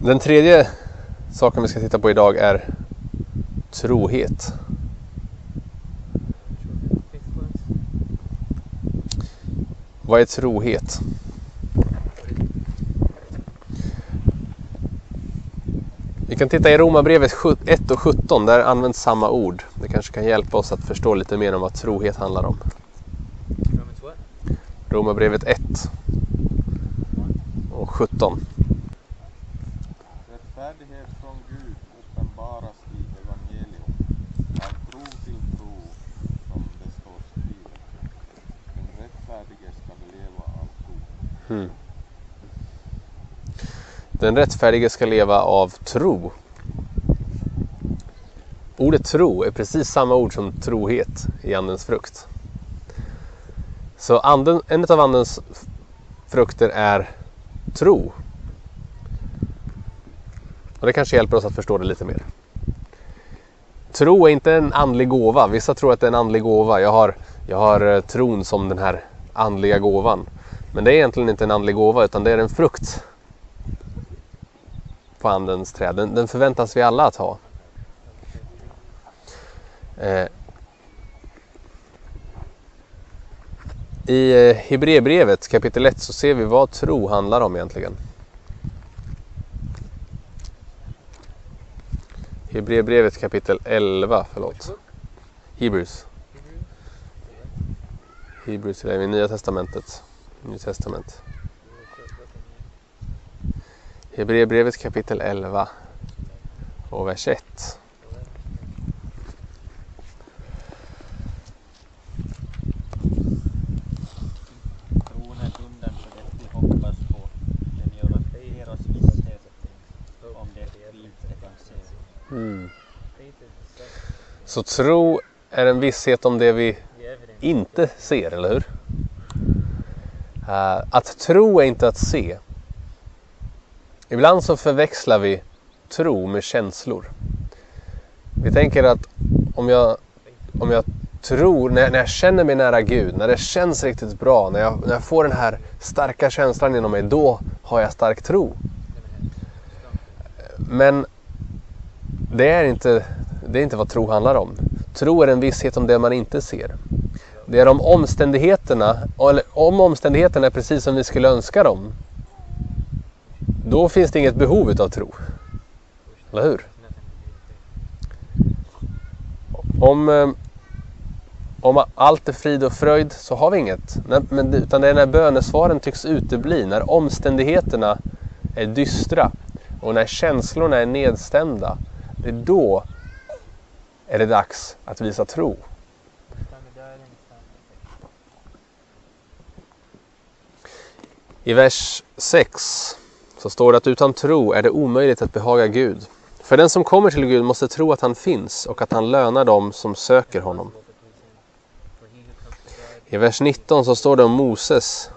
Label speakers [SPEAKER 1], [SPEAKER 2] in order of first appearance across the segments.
[SPEAKER 1] Den tredje saken vi ska titta på idag är trohet. Vad är trohet? Vi kan titta i Romarbrevet 1 och 17, där används samma ord. Det kanske kan hjälpa oss att förstå lite mer om vad trohet handlar om. Romarbrevet 1 och 17.
[SPEAKER 2] Rättfärdighet från Gud uppenbaras i evangelium, av tro till tro, som det står skrivet. Den rättfärdige skall leva av tro.
[SPEAKER 1] Den rättfärdige ska leva av tro. Ordet tro är precis samma ord som trohet i andens frukt. Så en av andens frukter är tro. Och det kanske hjälper oss att förstå det lite mer. Tro är inte en andlig gåva. Vissa tror att det är en andlig gåva. Jag har tron som den här andliga gåvan. Men det är egentligen inte en andlig gåva, utan det är en frukt på andens träd. Den förväntas vi alla att ha. I Hebreerbrevet kapitel 1 så ser vi vad tro handlar om egentligen. Hebreerbrevet kapitel 11, Hebrews är i Nya Testamentet. Nya Testament. Hebreerbrevet kapitel 11 och vers 1.
[SPEAKER 3] Tron är grunden för det vi hoppas på. Den gör att det ger oss visshet om det vi inte kan se.
[SPEAKER 1] Så tro är en visshet om det vi inte ser, eller hur? Att tro är inte att se. Ibland så förväxlar vi tro med känslor. Vi tänker att om jag tror, när jag känner mig nära Gud, när det känns riktigt bra, när jag får den här starka känslan inom mig, då har jag stark tro. Men det är inte vad tro handlar om. Tro är en visshet om det man inte ser. Det är om omständigheterna är precis som vi skulle önska dem. Då finns det inget behov av tro. Eller hur? Om allt är frid och fröjd så har vi inget. Utan det är när bönesvaren tycks utebli, när omständigheterna är dystra och när känslorna är nedstämda. Det är då är det dags att visa tro. I vers 6 så står det att utan tro är det omöjligt att behaga Gud. För den som kommer till Gud måste tro att han finns och att han lönar dem som söker honom. I vers 19 så står det om Moses.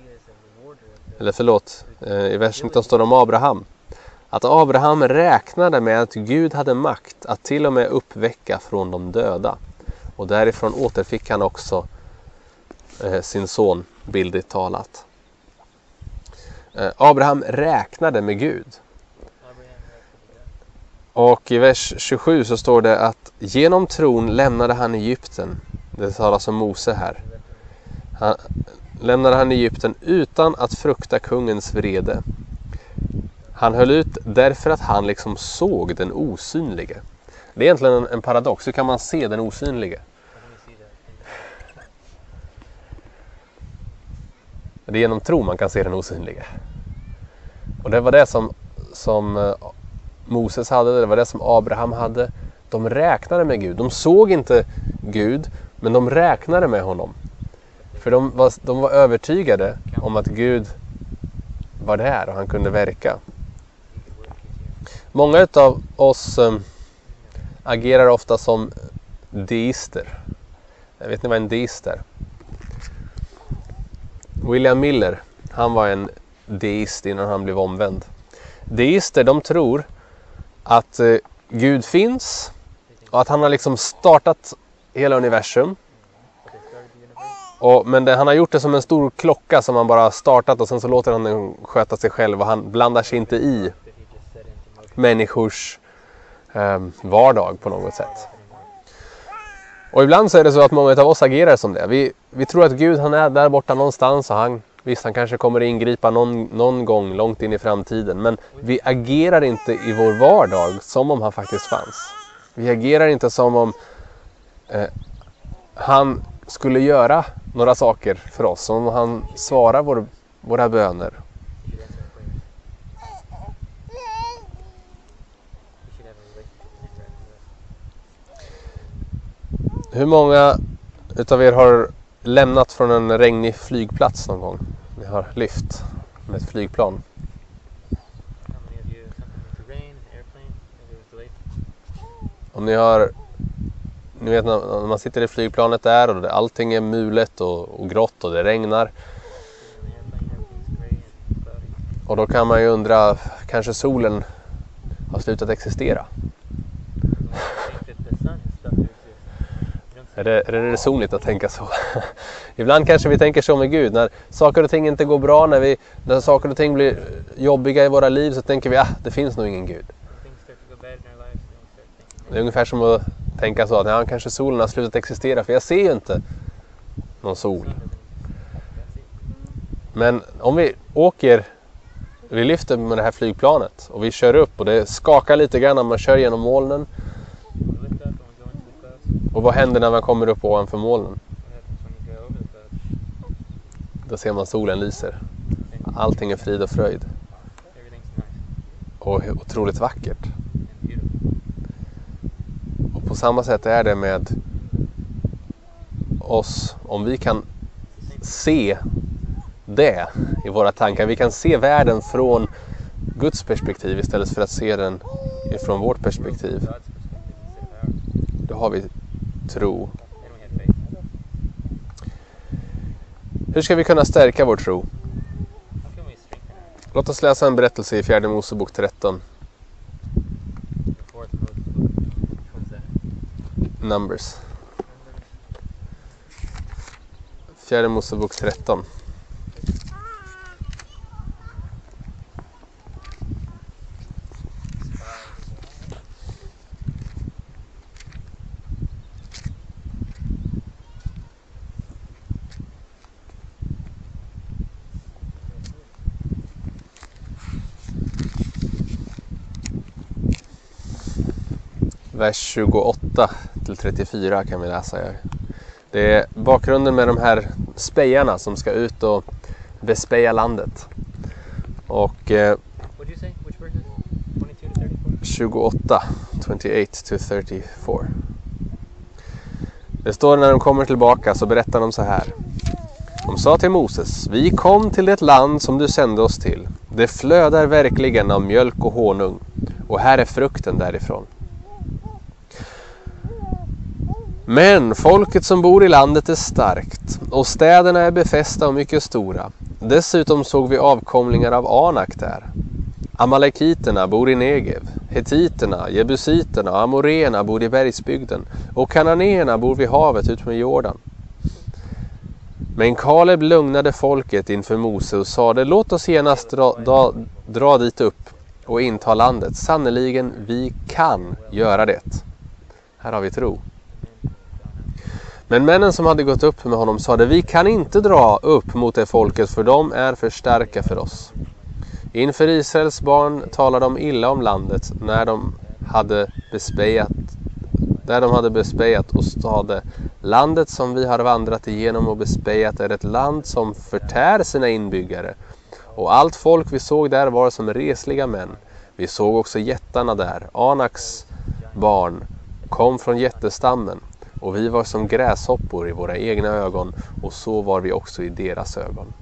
[SPEAKER 1] I vers 19 står det om Abraham. Att Abraham räknade med att Gud hade makt att till och med uppväcka från de döda. Och därifrån återfick han också sin son, bildligt talat. Abraham räknade med Gud. Och i vers 27 så står det att genom tron lämnade han Egypten. Det talas om Mose här. Lämnade han Egypten utan att frukta kungens vrede. Han höll ut därför att han liksom såg den osynlige. Det är egentligen en paradox. Hur kan man se den osynlige? Det är genom tro man kan se den osynlige. Och det var det som Moses hade, det var det som Abraham hade. De räknade med Gud. De såg inte Gud, men de räknade med honom. För de var övertygade om att Gud var där och han kunde verka. Många av oss agerar ofta som deister. Vet ni vad en deist är? William Miller, han var en deist innan han blev omvänd. Deister, de tror att Gud finns och att han har liksom startat hela universum. Men han har gjort det som en stor klocka som han bara har startat och sen så låter han den sköta sig själv och han blandar sig inte i människors vardag på något sätt. Och ibland så är det så att många av oss agerar som det. Vi tror att Gud, han är där borta någonstans, och han kanske kommer att ingripa någon gång långt in i framtiden. Men vi agerar inte i vår vardag som om han faktiskt fanns. Vi agerar inte som om han skulle göra några saker för oss. Som om han svarar våra böner. Hur många utav er har lämnat från en regnig flygplats någon gång? Ni har lyft med ett flygplan. Om ni vet när man sitter i flygplanet där och allting är mulet och grått och det regnar. Och då kan man ju undra, kanske solen har slutat existera. Är det resonligt att tänka så? Ibland kanske vi tänker så med Gud. När saker och ting inte går bra, när saker och ting blir jobbiga i våra liv, så tänker vi det finns nog ingen Gud. Det är ungefär som att tänka så att kanske solen har slutat existera, för jag ser ju inte någon sol. Men om vi lyfter med det här flygplanet och vi kör upp och det skakar lite grann när man kör genom molnen. Och vad händer när man kommer upp ovanför molnen? Då ser man solen lyser. Allting är frid och fröjd. Och otroligt vackert. Och på samma sätt är det med oss. Om vi kan se det i våra tankar. Vi kan se världen från Guds perspektiv istället för att se den från vårt perspektiv. Då har vi tro. Hur ska vi kunna stärka vår tro? Låt oss läsa en berättelse i 4 Mosebok 13. Numbers. 4 Mosebok 13. Vers 28 till 34 kan vi läsa här. Det är bakgrunden med de här spejarna som ska ut och bespeja landet. Och 28 till 34. Det står när de kommer tillbaka, så berättar de så här. De sa till Moses: vi kom till det land som du sände oss till. Det flödar verkligen av mjölk och honung, och här är frukten därifrån. Men folket som bor i landet är starkt, och städerna är befästa och mycket stora. Dessutom såg vi avkomlingar av Anak där. Amalekiterna bor i Negev, hetiterna, jebusiterna och amoreerna bor i bergsbygden, och kananéerna bor vid havet ut med Jordan. Men Kaleb lugnade folket inför Mose och sade: låt oss genast dra dit upp och inta landet. Sannoliken, vi kan göra det. Här har vi tro. Men männen som hade gått upp med honom sade: vi kan inte dra upp mot det folket, för de är för starka för oss. Inför Israels barn talade de illa om landet där de hade bespejat och sade: landet som vi har vandrat igenom och bespejat är ett land som förtär sina inbyggare. Och allt folk vi såg där var som resliga män. Vi såg också jättarna där. Anaks barn kom från jättestammen. Och vi var som gräshoppor i våra egna ögon, och så var vi också i deras ögon.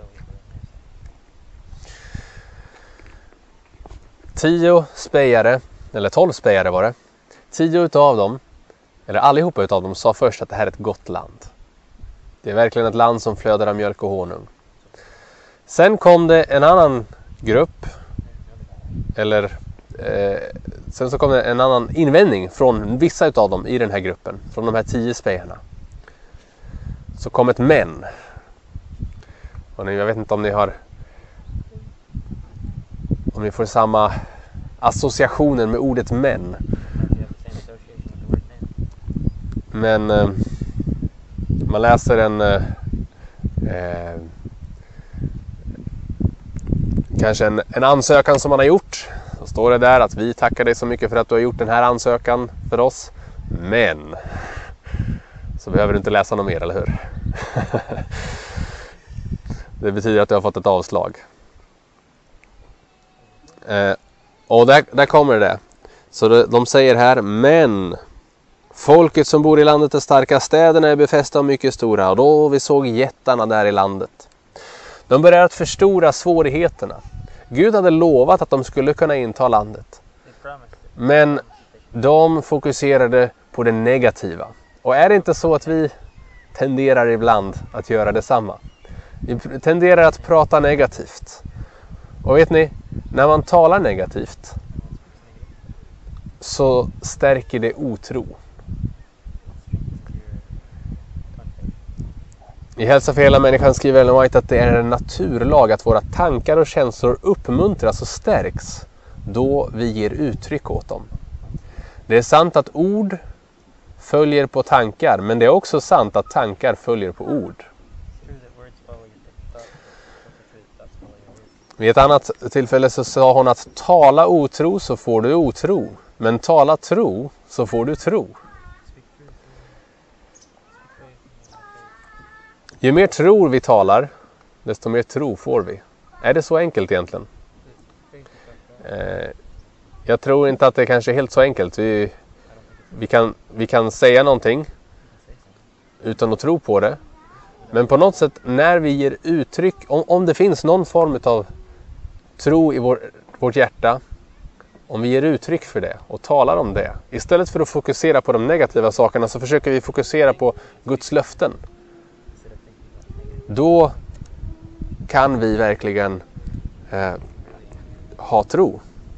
[SPEAKER 1] 10 spejare, eller 12 spejare var det. 10 utav dem, eller allihopa utav dem, sa först att det här är ett gott land. Det är verkligen ett land som flödar av mjölk och honung. Sen kom det en annan grupp, sen så kom det en annan invändning från vissa utav dem i den här gruppen, från de här 10 spejarna. Så kom ett men. Och jag vet inte om ni får samma associationen med ordet men. Men man läser kanske en ansökan som man har gjort. Så står det där att vi tackar dig så mycket för att du har gjort den här ansökan för oss. Men så behöver du inte läsa något mer, eller hur? Det betyder att du har fått ett avslag. Och där kommer det. Så de säger här, men folket som bor i landet är starka, städerna är befästa och mycket stora. Och då vi såg jättarna där i landet. De började att förstora svårigheterna. Gud hade lovat att de skulle kunna inta landet. Men de fokuserade på det negativa. Och är det inte så att vi tenderar ibland att göra detsamma? Vi tenderar att prata negativt. Och vet ni, när man talar negativt så stärker det otro. I Hälsa för hela människan skriver Ellen White att det är en naturlag att våra tankar och känslor uppmuntras och stärks då vi ger uttryck åt dem. Det är sant att ord följer på tankar, men det är också sant att tankar följer på ord. Vid ett annat tillfälle så sa hon att tala otro så får du otro, men tala tro så får du tro. Ju mer tror vi talar, desto mer tro får vi. Är det så enkelt egentligen? Jag tror inte att det kanske är helt så enkelt. Vi kan säga någonting utan att tro på det. Men på något sätt när vi ger uttryck, om det finns någon form av tro i vårt hjärta, om vi ger uttryck för det och talar om det, istället för att fokusera på de negativa sakerna så försöker vi fokusera på Guds löften. Då kan vi verkligen ha tro.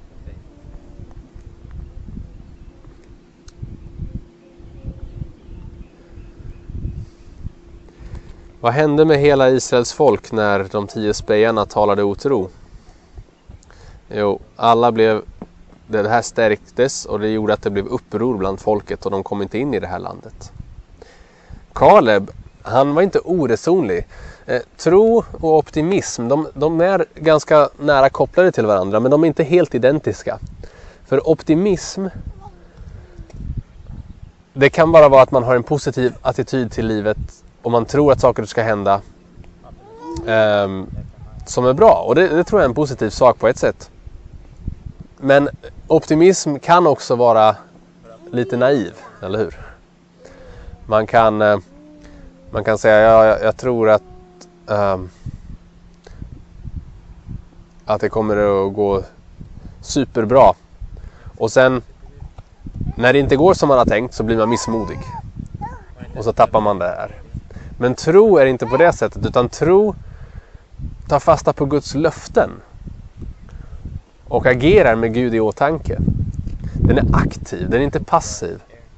[SPEAKER 1] Vad hände med hela Israels folk när de 10 spejarna talade otro? Jo, det här stärktes och det gjorde att det blev uppror bland folket och de kom inte in i det här landet. Kaleb, han var inte oresonlig. Tro och optimism, de är ganska nära kopplade till varandra, men de är inte helt identiska. För optimism, det kan bara vara att man har en positiv attityd till livet och man tror att saker ska hända som är bra. Och det tror jag är en positiv sak på ett sätt. Men optimism kan också vara lite naiv, eller hur? Man kan säga, jag tror att det kommer att gå superbra. Och sen, när det inte går som man har tänkt så blir man missmodig. Och så tappar man det här. Men tro är inte på det sättet, utan tro tar fasta på Guds löften. Och agerar med Gud i åtanke. Den är aktiv, den är inte passiv.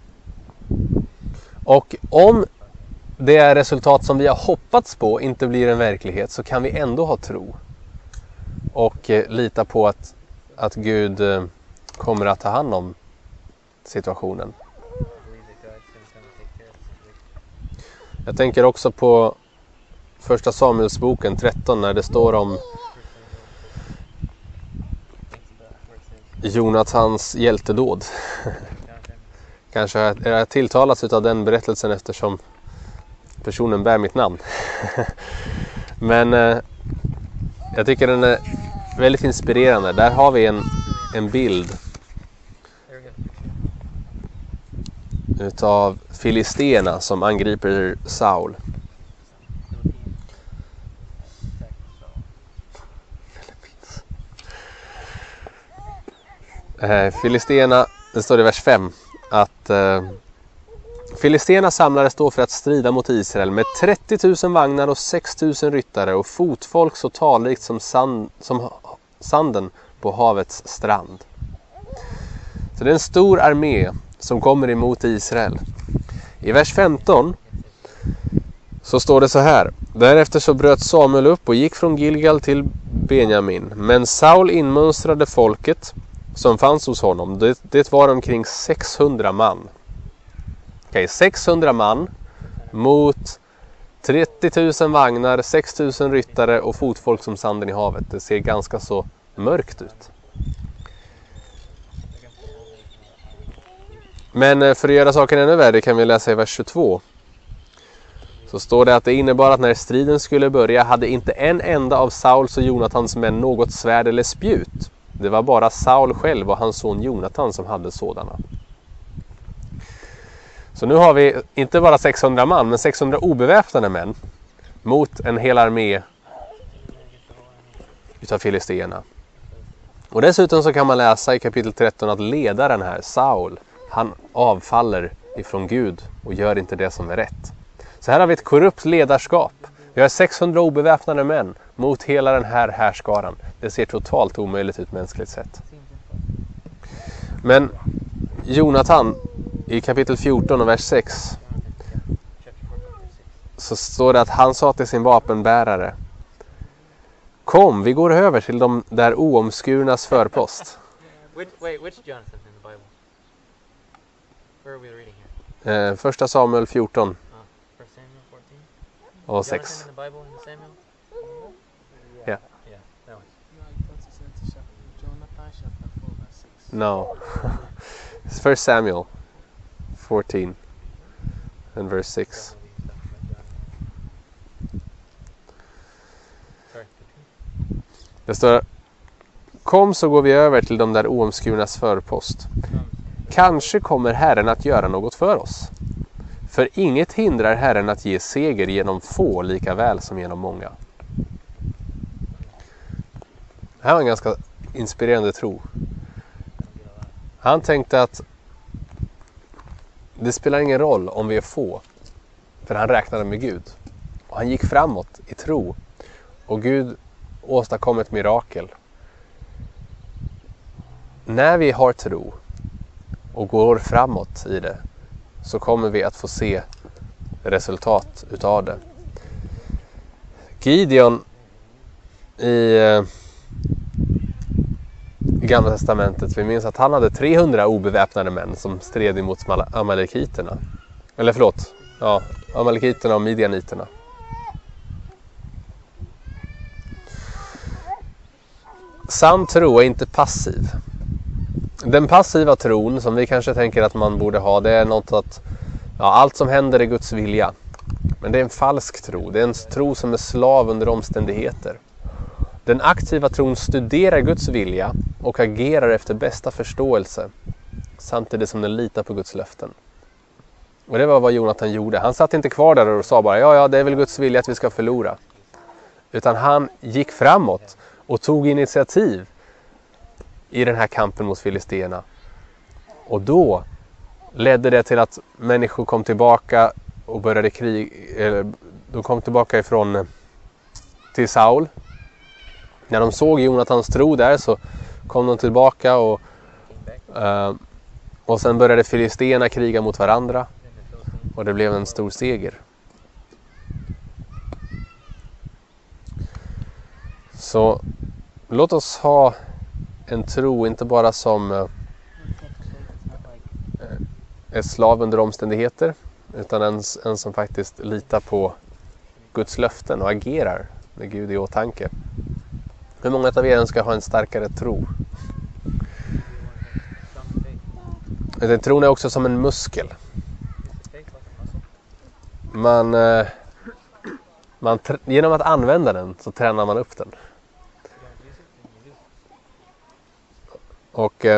[SPEAKER 1] Och om det är resultat som vi har hoppats på inte blir en verklighet så kan vi ändå ha tro. Och lita på att Gud kommer att ta hand om situationen. Jag tänker också på första Samuelsboken 13 när det står om Jonathans hjältedåd. Kanske är jag tilltalats av den berättelsen eftersom personen bär mitt namn. Men jag tycker den är väldigt inspirerande. Där har vi en bild utav filisterna som angriper Saul. Filisterna, det står i vers 5 att Filisterna samlades då för att strida mot Israel med 30 000 vagnar och 6 000 ryttare och fotfolk så talrikt som sanden på havets strand. Så det är en stor armé som kommer emot Israel. I vers 15 så står det så här: därefter så bröt Samuel upp och gick från Gilgal till Benjamin. Men Saul inmönstrade folket som fanns hos honom, det var omkring 600 man. Okej, 600 man mot 30 000 vagnar, 6 000 ryttare och fotfolk som sanden i havet. Det ser ganska så mörkt ut. Men för att göra saken ännu värre kan vi läsa i vers 22. Så står det att det innebar att när striden skulle börja hade inte en enda av Sauls och Jonatans män något svärd eller spjut. Det var bara Saul själv och hans son Jonatan som hade sådana. Så nu har vi inte bara 600 man, men 600 obeväpnade män mot en hel armé utav filisterna. Och dessutom så kan man läsa i kapitel 13 att ledaren här, Saul, han avfaller ifrån Gud och gör inte det som är rätt. Så här har vi ett korrupt ledarskap. Vi har 600 obeväpnade män mot hela den här härskaran. Det ser totalt omöjligt ut mänskligt sett. Men Jonatan i kapitel 14 och vers 6 så står det att han sa till sin vapenbärare: kom, vi går över till de där oomskurnas förpost.
[SPEAKER 4] Which Jonathan in the Bible? Where are we reading here?
[SPEAKER 1] Första Samuel 14
[SPEAKER 4] First Samuel 14?
[SPEAKER 1] och 6.
[SPEAKER 4] Jonathan in the Bible in Samuel?
[SPEAKER 1] Ja.
[SPEAKER 4] Yeah, that one.
[SPEAKER 3] Jonathan chapter 4 verse 6.
[SPEAKER 1] No. It's First Samuel 14 and verse 6.
[SPEAKER 4] Sorry.
[SPEAKER 1] Det står: kom, så går vi över till de där oomskurnas förpost. Kanske kommer Herren att göra något för oss. För inget hindrar Herren att ge seger genom få lika väl som genom många. Det här var en ganska inspirerande tro. Han tänkte att det spelar ingen roll om vi är få. För han räknade med Gud. Och han gick framåt i tro. Och Gud åstadkom ett mirakel. När vi har tro och går framåt i det, så kommer vi att få se resultat utav det. Gideon i Gamla testamentet, vi minns att han hade 300 obeväpnade män som stred emot amalekiterna. Eller förlåt, ja, amalekiterna och midjaniterna. Sann tro är inte passiv. Den passiva tron som vi kanske tänker att man borde ha, det är något att allt som händer är Guds vilja. Men det är en falsk tro. Det är en tro som är slav under omständigheter. Den aktiva tron studerar Guds vilja och agerar efter bästa förståelse, samtidigt som den litar på Guds löften. Och det var vad Jonatan gjorde. Han satt inte kvar där och sa bara ja, det är väl Guds vilja att vi ska förlora. Utan han gick framåt och tog initiativ i den här kampen mot filisterna. Och då ledde det till att människor kom tillbaka och började de kom tillbaka till Saul. När de såg Jonatans tro där så kom de tillbaka och sen började filisterna kriga mot varandra. Och det blev en stor seger. Så låt oss ha en tro, inte bara som är slav under omständigheter, utan en som faktiskt litar på Guds löften och agerar med Gud i åtanke. Hur många av er ska ha en starkare tro? Den tron är också som en muskel. Genom att använda den så tränar man upp den. Och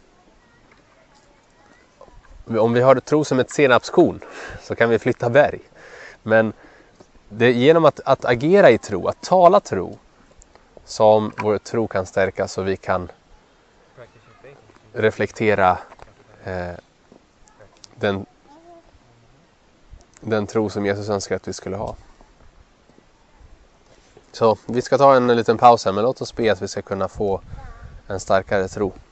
[SPEAKER 1] om vi har tro som ett senapskorn så kan vi flytta berg. Men det är genom att agera i tro, att tala tro, som vår tro kan stärkas och vi kan reflektera den tro som Jesus önskar att vi skulle ha. Så vi ska ta en liten paus här, men låt oss be att vi ska kunna få en starkare tro.